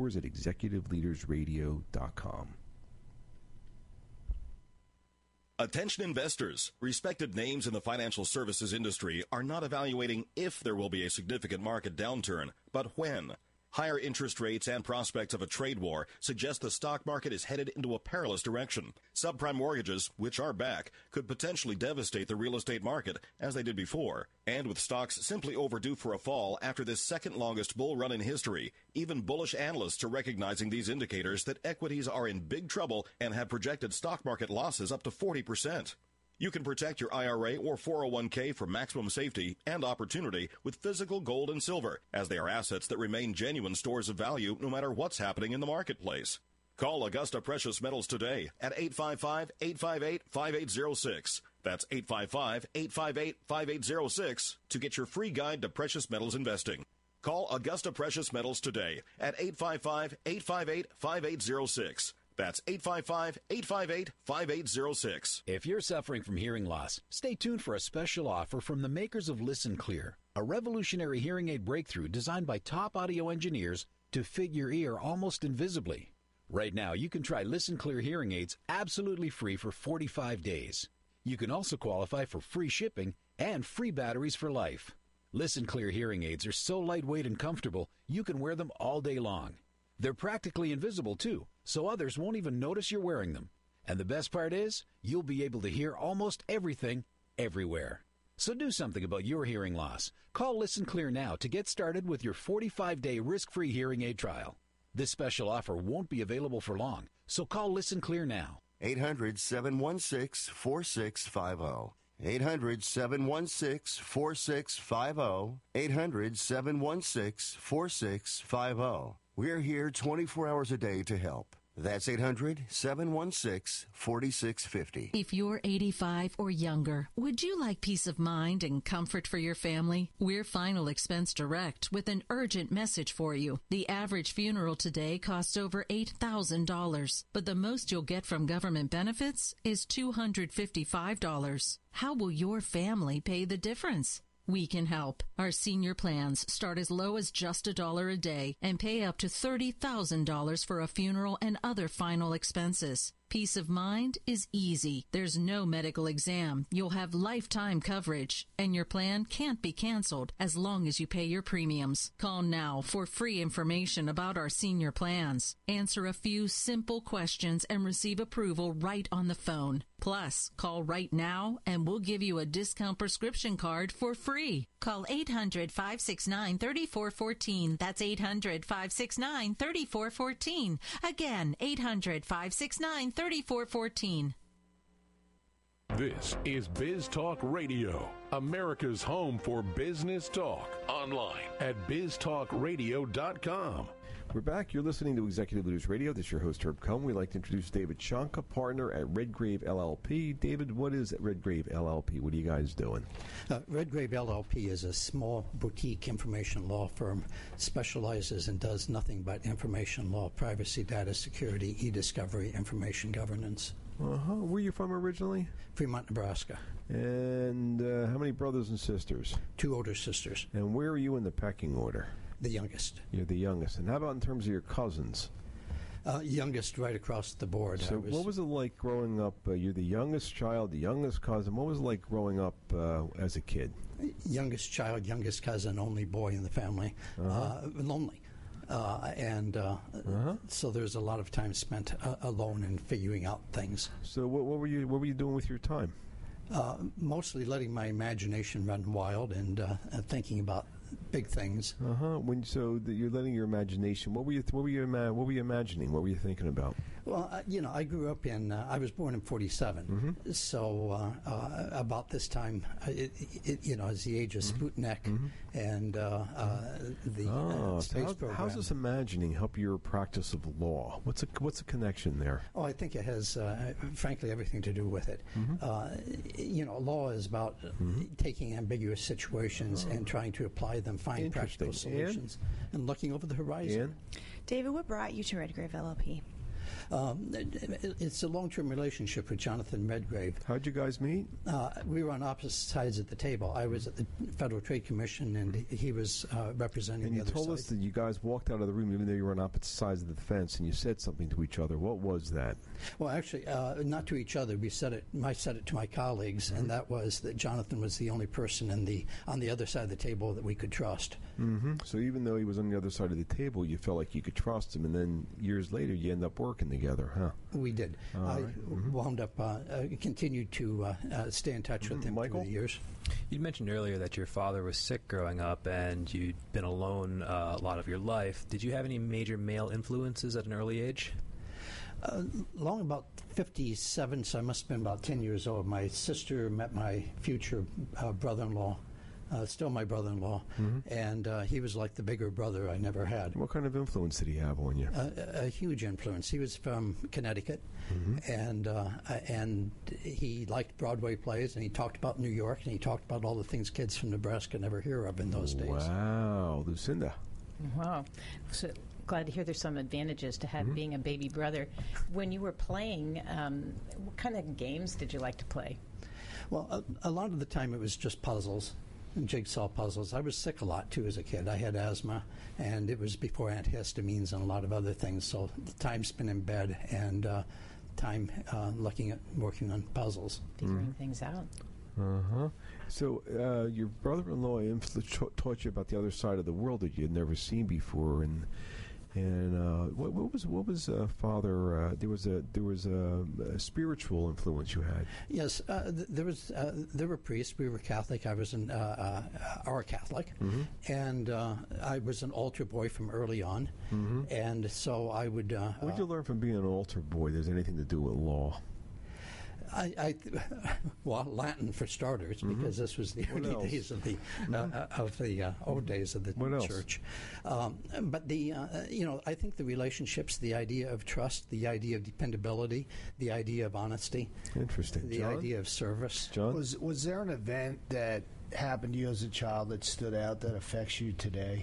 mentors@executiveleadersradio.com. Attention investors. Respected names in the financial services industry are not evaluating if there will be a significant market downturn, but when. Higher interest rates and prospects of a trade war suggest the stock market is headed into a perilous direction. Subprime mortgages, which are back, could potentially devastate the real estate market, as they did before. And with stocks simply overdue for a fall after this second longest bull run in history, even bullish analysts are recognizing these indicators that equities are in big trouble and have projected stock market losses up to 40%. You can protect your IRA or 401k for maximum safety and opportunity with physical gold and silver, as they are assets that remain genuine stores of value no matter what's happening in the marketplace. Call Augusta Precious Metals today at 855-858-5806. That's 855-858-5806 to get your free guide to precious metals investing. Call Augusta Precious Metals today at 855-858-5806. That's 855-858-5806. If you're suffering from hearing loss, stay tuned for a special offer from the makers of Listen Clear, a revolutionary hearing aid breakthrough designed by top audio engineers to fit your ear almost invisibly. Right now, you can try Listen Clear hearing aids absolutely free for 45 days. You can also qualify for free shipping and free batteries for life. Listen Clear hearing aids are so lightweight and comfortable, you can wear them all day long. They're practically invisible, too, so others won't even notice you're wearing them. And the best part is, you'll be able to hear almost everything, everywhere. So do something about your hearing loss. Call Listen Clear now to get started with your 45-day risk-free hearing aid trial. This special offer won't be available for long, so call Listen Clear now. 800-716-4650. 800-716-4650. 800-716-4650. We're here 24 hours a day to help. That's 800-716-4650. If you're 85 or younger, would you like peace of mind and comfort for your family? We're Final Expense Direct with an urgent message for you. The average funeral today costs over $8,000, but the most you'll get from government benefits is $255. How will your family pay the difference? We can help. Our senior plans start as low as just $1 a day and pay up to $30,000 for a funeral and other final expenses. Peace of mind is easy. There's no medical exam. You'll have lifetime coverage, and your plan can't be canceled as long as you pay your premiums. Call now for free information about our senior plans. Answer a few simple questions and receive approval right on the phone. Plus, call right now and we'll give you a discount prescription card for free. Call 800-569-3414. That's 800-569-3414. Again, 800-569-3414. This is Biz Talk Radio, America's home for business talk. Online at biztalkradio.com. We're back. You're listening to Executive Leaders Radio. This is your host, Herb Cohen. We'd like to introduce David Shonka, partner at Redgrave LLP. David, what is Redgrave LLP? What are you guys doing? Redgrave LLP is a small boutique information law firm, specializes and does nothing but information law, privacy, data security, e-discovery, information governance. Where are you from originally? Fremont, Nebraska. And how many brothers and sisters? 2 older sisters. And where are you in the pecking order? The youngest. You're the youngest. And how about in terms of your cousins? Youngest right across the board. So what was it like growing up? You're the youngest child, the youngest cousin. What was it like growing up as a kid? Youngest child, youngest cousin, only boy in the family. Lonely. So there's a lot of time spent alone and figuring out things. So what were you doing with your time? Mostly letting my imagination run wild and thinking about big things. You're letting your imagination. What were you imagining? What were you thinking about? Well, I grew up in. I was born in '47, so about this time, is the age of Sputnik and the space program. How does this imagining help your practice of law? What's the connection there? Oh, I think it has, frankly, everything to do with it. Law is about taking ambiguous situations and trying to apply them, find practical solutions, and looking over the horizon. David, what brought you to Redgrave LLP? It's a long-term relationship with Jonathan Redgrave. How'd you guys meet? We were on opposite sides of the table. I was at the Federal Trade Commission, and he was representing the other side. And you told us that you guys walked out of the room, even though you were on opposite sides of the fence, and you said something to each other. What was that? Well, actually, not to each other. I said it to my colleagues, and that was that Jonathan was the only person on the other side of the table that we could trust. So even though he was on the other side of the table, you felt like you could trust him, and then years later, you end up working together, huh? We did. I wound up, continued to stay in touch with him through the years. You mentioned earlier that your father was sick growing up and you'd been alone a lot of your life. Did you have any major male influences at an early age? Long about 57, so I must have been about 10 years old. My sister met my future brother-in-law still my brother-in-law, and he was like the bigger brother I never had. What kind of influence did he have on you? A huge influence. He was from Connecticut, and he liked Broadway plays, and he talked about New York, and he talked about all the things kids from Nebraska never hear of in those days. Wow, Lucinda. Wow. So glad to hear there's some advantages to have being a baby brother. When you were playing, what kind of games did you like to play? Well, a lot of the time it was just puzzles, jigsaw puzzles. I was sick a lot, too, as a kid. I had asthma, and it was before antihistamines and a lot of other things, so the time spent in bed and time working on puzzles. Figuring things out. Uh-huh. So your brother-in-law taught you about the other side of the world that you had never seen before, and what was Father? There was a spiritual influence you had. Yes, there were priests. We were Catholic. I was our Catholic, and I was an altar boy from early on, and so I would. What did you learn from being an altar boy? There's anything to do with law? Well, Latin for starters, because this was the early days of the old days of the church. But I think the relationships, the idea of trust, the idea of dependability, the idea of honesty. Interesting. The idea of service. John, was there an event that happened to you as a child that stood out that affects you today?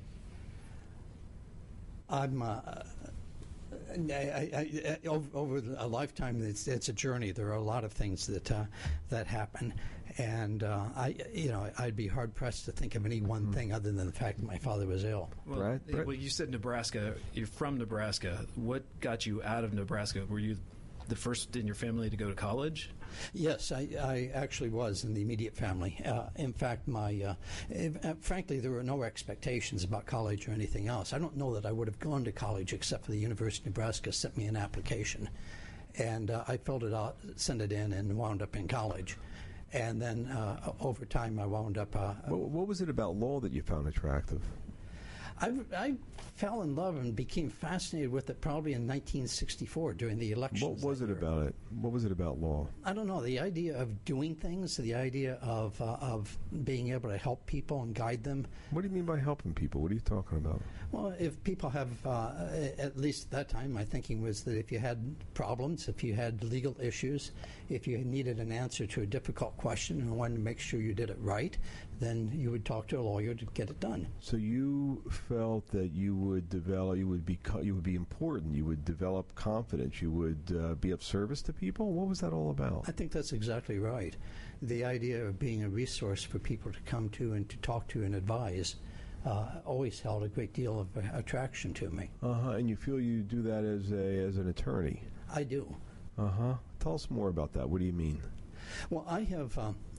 Over a lifetime, it's a journey. There are a lot of things that happen, and I'd be hard pressed to think of any one thing other than the fact that my father was ill. Well, you said Nebraska. You're from Nebraska. What got you out of Nebraska? Were you the first in your family to go to college? Yes, I actually was in the immediate family. In fact, frankly, there were no expectations about college or anything else. I don't know that I would have gone to college except for the University of Nebraska sent me an application. And I filled it out, sent it in, and wound up in college. And then over time, I wound up... what was it about law that you found attractive? I fell in love and became fascinated with it probably in 1964 during the elections. What was it about it? What was it about law? I don't know. The idea of doing things, the idea of being able to help people and guide them. What do you mean by helping people? What are you talking about? Well, if people have, at least at that time, my thinking was that if you had problems, if you had legal issues, if you needed an answer to a difficult question and wanted to make sure you did it right, then you would talk to a lawyer to get it done. So you felt that you would develop, you would be important, you would develop confidence, you would be of service to people? What was that all about? I think that's exactly right. The idea of being a resource for people to come to and to talk to and advise always held a great deal of attraction to me. And you feel you do that as an attorney? I do. Tell us more about that. What do you mean? Well, I have,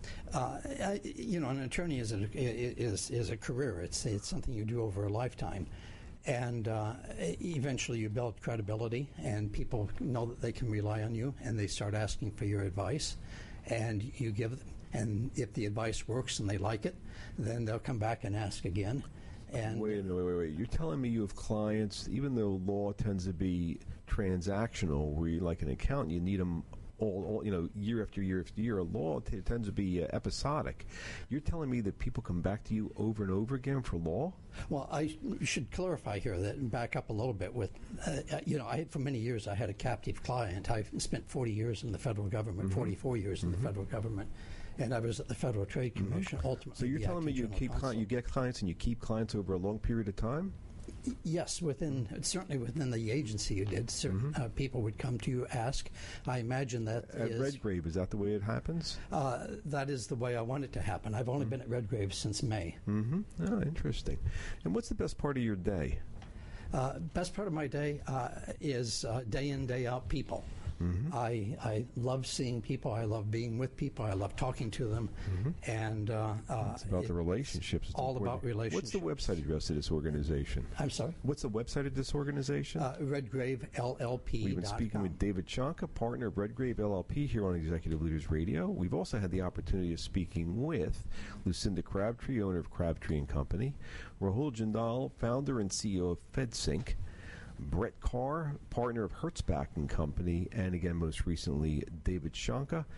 an attorney is a career. It's something you do over a lifetime, and eventually you build credibility, and people know that they can rely on you, and they start asking for your advice, and you give them. And if the advice works and they like it, then they'll come back and ask again. And wait. You're telling me you have clients, even though law tends to be transactional, where you like an accountant, you need them all year after year after year. Law tends to be episodic. You're telling me that people come back to you over and over again for law? Well, I should clarify here that and back up a little bit with, for many years I had a captive client. I spent 40 years in the federal government, 44 years in the federal government. And I was at the Federal Trade Commission. Ultimately, so you're telling me you get clients and you keep clients over a long period of time? Yes, certainly within the agency you did. Certain people would come to you, ask. I imagine that at Redgrave, is that the way it happens? That is the way I want it to happen. I've only been at Redgrave since May. Oh, interesting. And what's the best part of your day? Best part of my day is day in, day out people. I love seeing people. I love being with people. I love talking to them. And it's about the relationships. It's all about relationships. What's the website address of this organization? I'm sorry? What's the website of this organization? RedgraveLLP.com. We've been speaking with David Shonka, partner of Redgrave LLP here on Executive Leaders Radio. We've also had the opportunity of speaking with Lucinda Crabtree, owner of Crabtree & Company, Rahul Jindal, founder and CEO of FedSync, Brett Carr, partner of Hertzbach & Company, and again, most recently, David Shonka,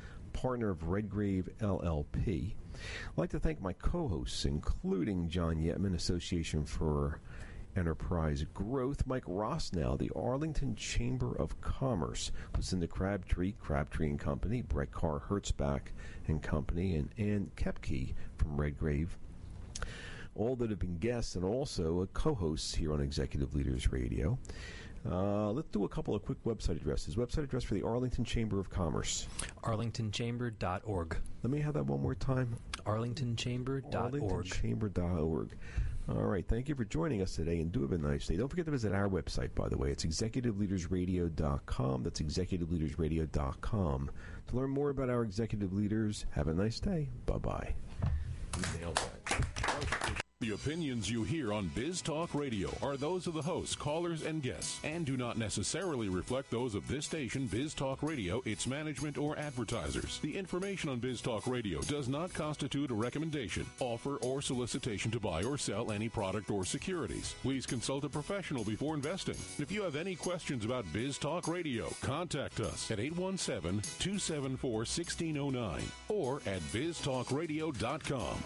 partner of Redgrave LLP. I'd like to thank my co-hosts, including John Yetman, Association for Enterprise Growth, Mike Rosnow, the Arlington Chamber of Commerce, Lucinda Crabtree and Company, Brett Carr Hertzbach and Company, and Ann Kepke from Redgrave. All that have been guests and also co-hosts here on Executive Leaders Radio. Let's do a couple of quick website addresses. Website address for the Arlington Chamber of Commerce. ArlingtonChamber.org. Let me have that one more time. ArlingtonChamber.org. ArlingtonChamber.org. All right. Thank you for joining us today, and do have a nice day. Don't forget to visit our website, by the way. It's executiveleadersradio.com. That's executiveleadersradio.com. To learn more about our executive leaders, have a nice day. Bye-bye. You nailed that. The opinions you hear on Biz Talk Radio are those of the hosts, callers, and guests, and do not necessarily reflect those of this station, Biz Talk Radio, its management, or advertisers. The information on Biz Talk Radio does not constitute a recommendation, offer, or solicitation to buy or sell any product or securities. Please consult a professional before investing. If you have any questions about Biz Talk Radio, contact us at 817-274-1609 or at biztalkradio.com.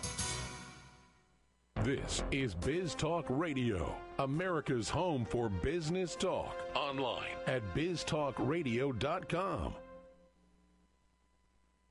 This is Biz Talk Radio, America's home for business talk. Online at biztalkradio.com.